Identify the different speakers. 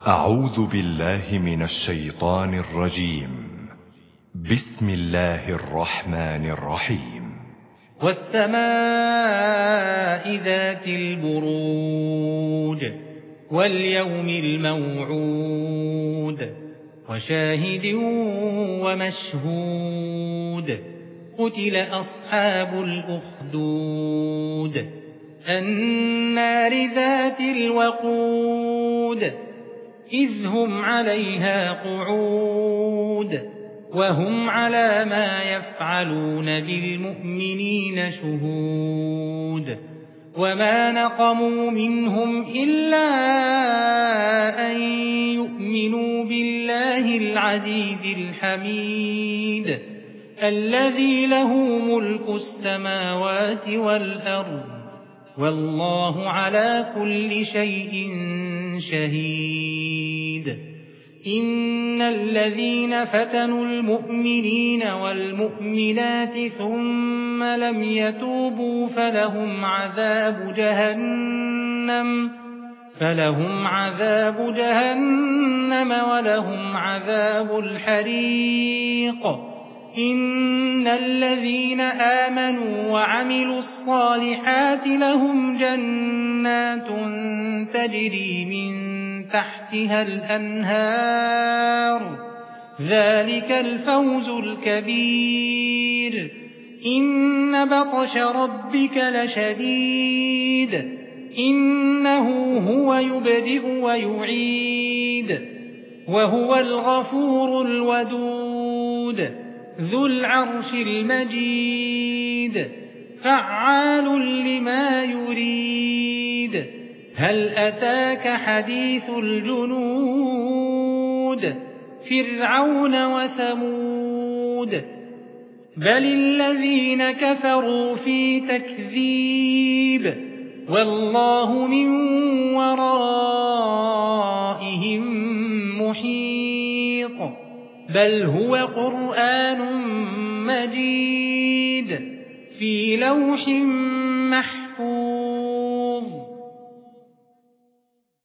Speaker 1: أعوذ بالله من الشيطان الرجيم. بسم الله الرحمن الرحيم.
Speaker 2: والسماء ذات البروج واليوم الموعود وشاهد ومشهود قتل أصحاب الأخدود النار ذات الوقود إذ هم عليها قعود وهم على ما يفعلون بالمؤمنين شهود وما نقموا منهم إلا أن يؤمنوا بالله العزيز الحميد الذي له ملك السماوات والأرض والله على كل شيء شهيد. إن الذين فتنوا المؤمنين والمؤمنات ثم لم يتوبوا فلهم عذاب جهنم ولهم عذاب الحريق. إن الذين آمنوا وعملوا الصالحات لهم جنات تجري من تحتها الأنهار ذلك الفوز الكبير. إن بطش ربك لشديد إنه هو يبدئ ويعيد وهو الغفور الودود ذو العرش المجيد فعال لما يريد. هل أتاك حديث الجنود فرعون وثمود بل الذين كفروا في تكذيب والله من ورائهم محيط بل هو قرآن مجيد في لوح محفوظ.